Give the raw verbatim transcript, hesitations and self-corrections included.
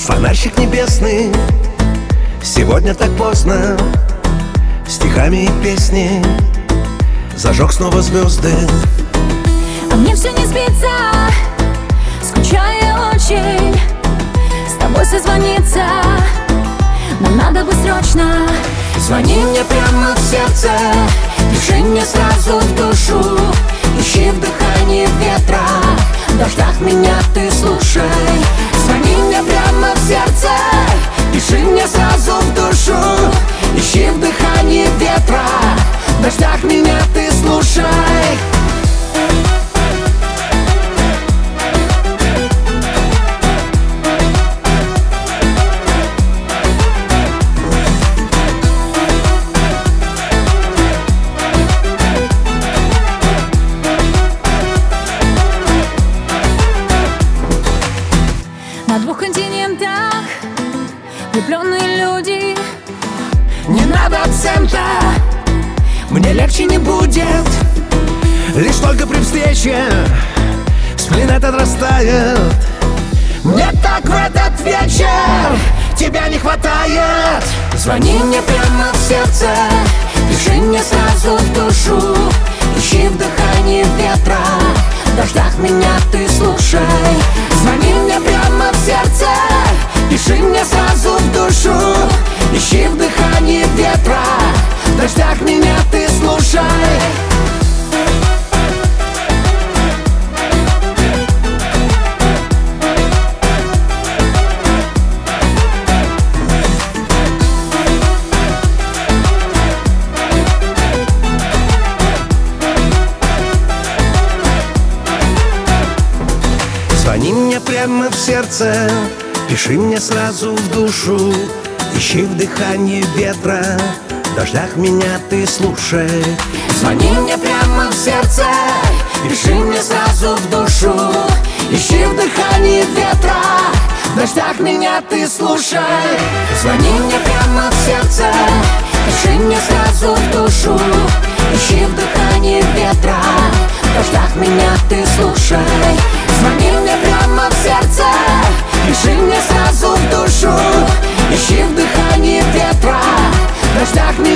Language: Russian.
Фонарщик небесный, сегодня так поздно, стихами и песни зажег снова звезды. А мне все не спится, скучаю очень, с тобой созвониться нам надо бы срочно. Звони мне прямо в сердце, пиши мне сразу в душу, ищи в дыхании ветра, в дождях меня ты слушай. Звони мне прямо в сердце, пиши мне сразу в душу, ищи в дыхании ветра, в дождях меня ты слушай. На двух континентах влюбленные люди. Не надо акцента, мне легче не будет. Лишь только при встрече сплин этот растает. Мне так в этот вечер тебя не хватает. Звони мне прямо в сердце, пиши мне сразу в душу, ищи в дыхании ветра, в дождях меня ты слушай. Звони мне прямо в сердце, пиши мне сразу в душу, ищи в дыхании ветра, в дождях меня ты слушай. Звони мне прямо в сердце, пиши мне сразу в душу, ищи в дыхании ветра, в дождях меня ты слушай. Звони мне прямо в сердце, пиши мне сразу в душу, ищи в дыхании ветра, в дождях меня ты слушай. Звони мне прямо в сердце, пиши мне сразу в душу, ищи в дыхании ветра, в дождях меня ты слушай. Звони мне прямо в сердце, пиши мне сразу в душу, ищи в дыхании ветра, в дождях меня